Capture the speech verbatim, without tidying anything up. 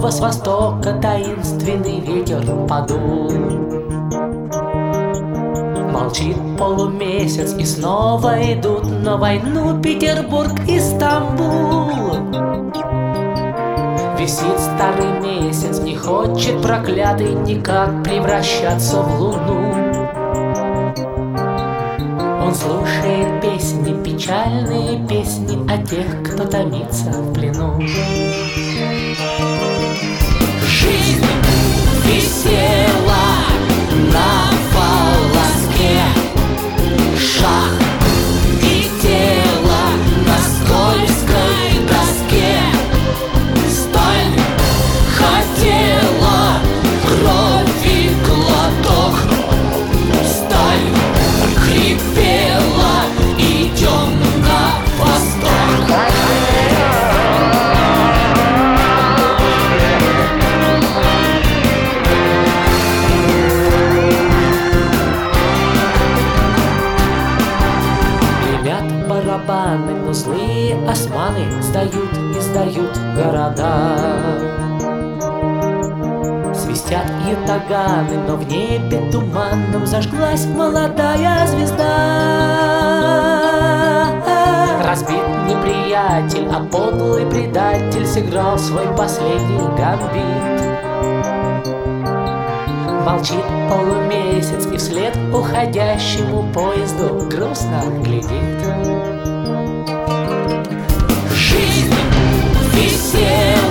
снова с востока таинственный ветер подул. Молчит полумесяц, и снова идут на войну Петербург и Стамбул. Висит старый месяц, не хочет проклятый никак превращаться в луну. Он слушает песни, печальные песни о тех, кто томится в плену. Жизнь висела на волоске, шаг и тело на скользкой доске. Сталь хотела крови глоток, сталь хрипела: идем на восток. Гремят барабаны, но злые османы сдают и сдают города. Свистят ятаганы, но в небе туманном зажглась молодая звезда. Разбит неприятель, а подлый предатель сыграл свой последний гамбит. Молчит полумесяц и вслед уходящему поезду грустно глядит. Жизнь висела